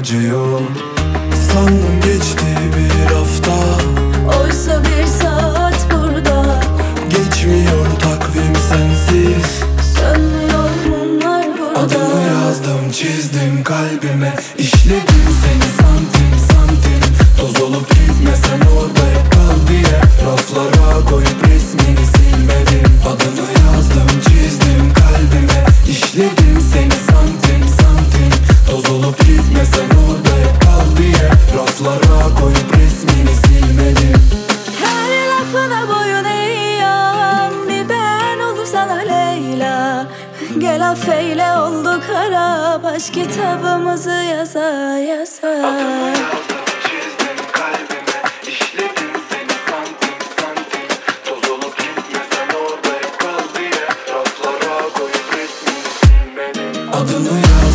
acıyor. Sandım geçti bir hafta, oysa bir saat burada. geçmiyor takvim sensiz. Sönmüyor mumlar burada. Adını yazdım çizdim kalbime, işledim seni santim santim. Toz olup gitmesen orada hep kal diye raflara koyup resmini silmedim. Adını yazdım çizdim kalbime, işledim seni santim santim. Toz olup gitmesen orada hep kal diye raflara koyup resmini silmedim. Her lafına boyun eğen bir ben olup sana Leyla. Gel affeyle oldu kara, baş kitabımızı yaza yaza. Çizdim kalbime, işledim seni santim santim. Toz olup gitmesen orada hep kal diye raflara koyup resmini silmedim. Adını yaz.